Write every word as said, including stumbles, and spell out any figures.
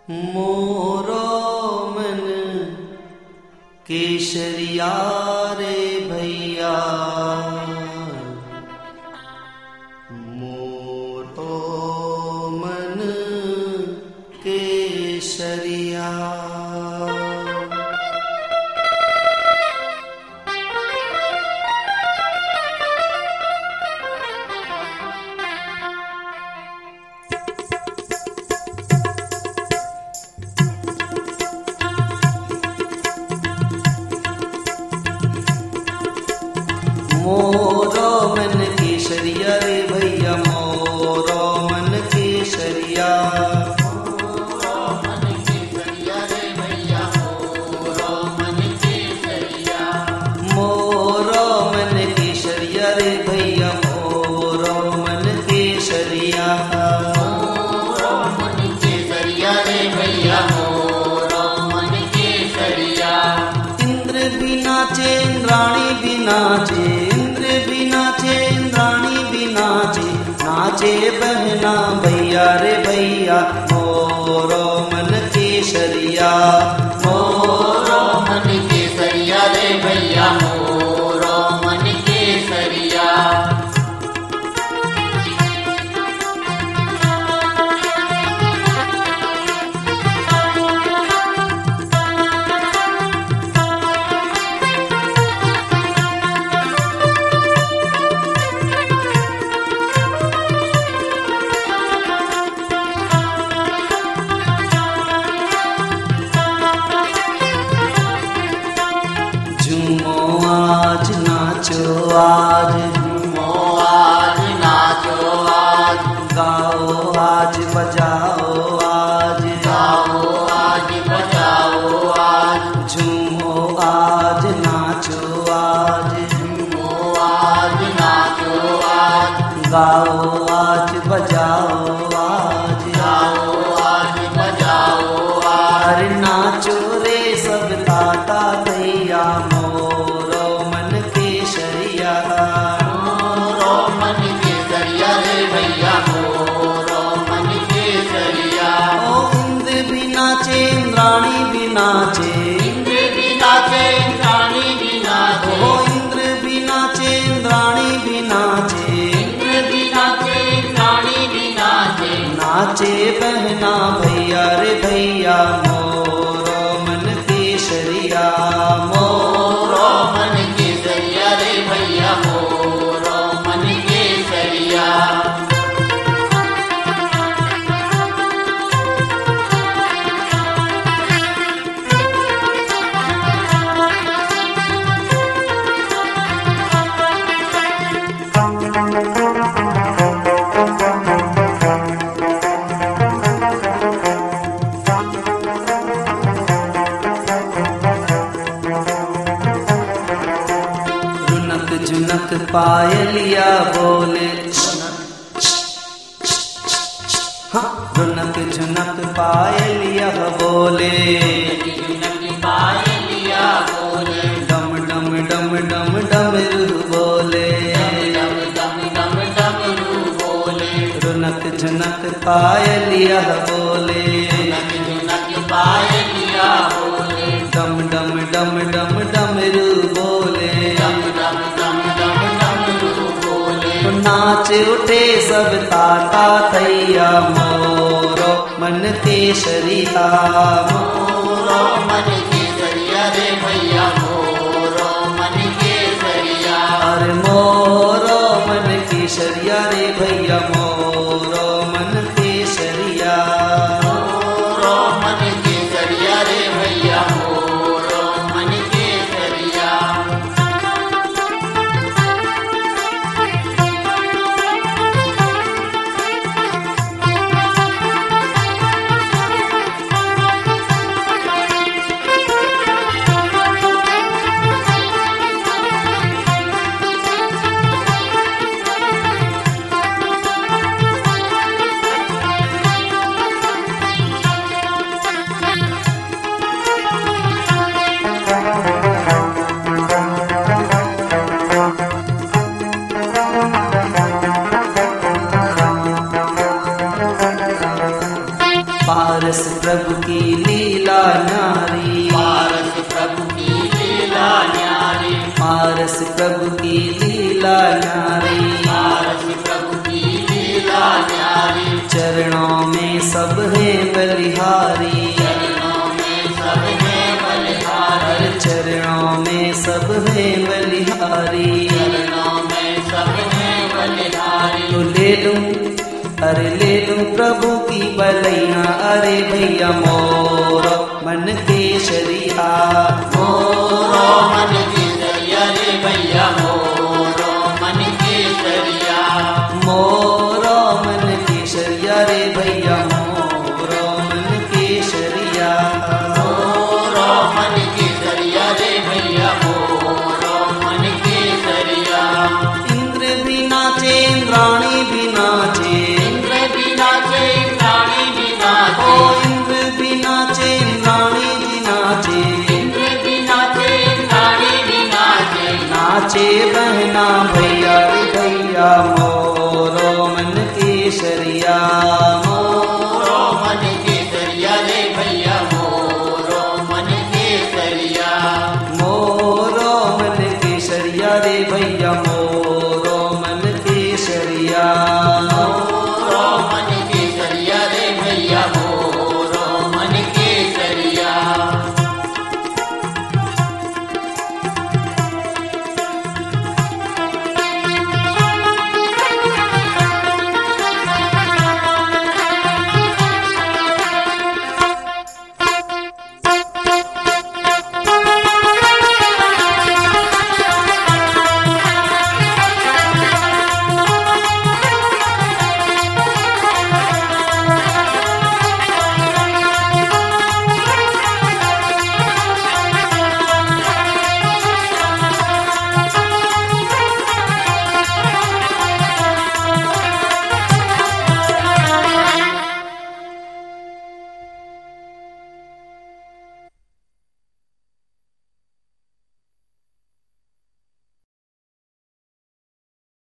मोरो मन केसरिया रे भैया, मोरो मन केसरिया। मोरो मन केसरिया रे भैया, मोरो मन केसरिया, मोरो मन केसरिया रे भैया, मोरो मन केसरिया, मोरो मन केसरिया रे भैया, मोरो मन केसरिया, मोरो मन केसरिया रे भैया, मोरो मन केसरिया। इंद्र भी नाचे इंद्राणी भी नाचे, इंद्र भी नाचे इंद्राणी भी नाचे, नाचे बहना भैया रे भैया, मोरो मन केसरिया, मोरो मन केसरिया रे भैया, मोरो मन केसरिया। झूमो आज नाचो आज, झूमो आज नाचो आज, गाओ आज बजाओ आज, गाओ आज बजाओ आज, झूमो आज नाचो आज, झूमो आज नाचो आज, गाओ आज बजाओ आज, गाओ आज बजाओ आज। अरे नाचो रे सब ताता भैया, मोरो मन केसरिया, मोरो मन केसरिया रे भैया, मोरो मन केसरिया। ओ इंद्र भी नाचे इंद्राणी भी नाचे, इंद्र भी नाचे इंद्राणी भी नाचे, ओ इंद्र भी नाचे इंद्राणी भी नाचे, इंद्र भी नाचे इंद्राणी भी नाचे, नाचे बहना भैया रे भैया, मोरो मन केसरिया, मोरो मन केसरिया रे भैया, मोरो मन केसरिया। रुनक झुनक पायलिया बोले, हाँ रुनक झुनक पायलिया बोले, झुनक पायलिया बोले, डम डम डम डम डमरू बोले, डम डम डम डमरू बोले, रुनक झुनक पायलिया बोले, झुनक झुनक पायलिया बोले, डम डम डम डम डमरू बोले, डम डम डम डम डमरू बोले। नाच उठे सब ताता थैया, मोरो मन केसरिया, मोरो मन केसरिया रे भैया, मोरो मन केसरिया। अरे मोरो मन केसरिया रे भैया, मोरो मन केसरिया, मोरो मन केसरिया रे भैया, मोरो मन केसरिया। प्रभु की लीला न्यारी, आरस प्रभु की लीला न्यारी, चरणों में सब है बलिहारी, चरणों में सब है बलिहारी, चरणों में सब है बलिहारी, चरणों में सब है बलिहारी। तो ले लूं अरे ले लूं प्रभु की बलैया, अरे भैया मोरो मन केशरिया, मोरो मन